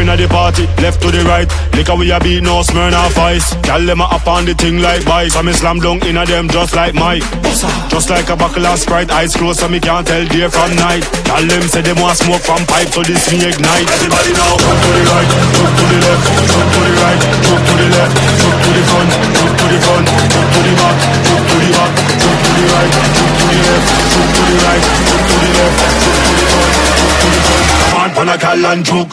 inna the party, left to the right. Liquor we a beat, no Smirnoff Ice. Girl them a up on the thing like bikes. I me slam down inna them just like Mike. Just like a buckle of Sprite, eyes closed so me can't tell day from night. Girl them say them want smoke from pipe, so this me ignite. Everybody now, jump to the right, jump to the left, jump to the right, jump to the left, jump to the front, jump to the front, jump to the back, jump to the back, jump to the right, jump to the left, jump to the right, jump to the left, jump to the front, jump to the front. Man, pan a gal and choke.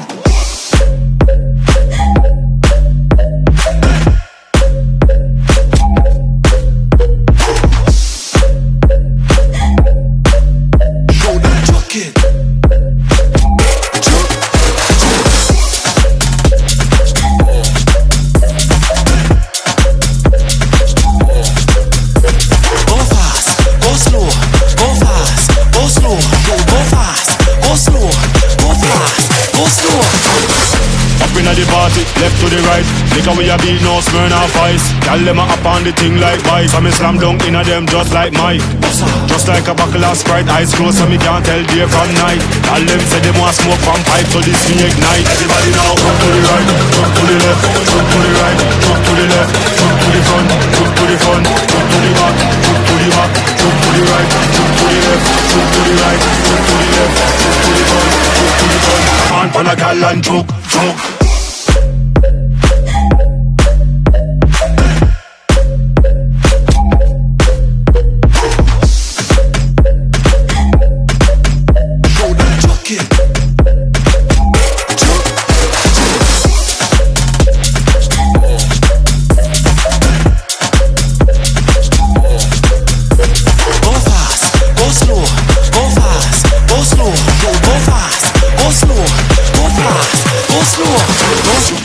Left to the right, liquor we a beat, no Smirnoff Ice. Girl them a up on the thing like bikes. I me slam down inna them just like Mike. Just like a buckle of Sprite, eyes closed so me can't tell day from night. Girl them say them want smoke from pipe, so this me ignite. Everybody now, jump to the right, jump to the left, jump to the right, jump to the left, jump to the front, jump to the front, jump to the back, jump to the back, jump to the right, jump to the left, jump to the right, jump to the left, jump to the front, jump to the front. Man, pan a gal and choke. Go slow.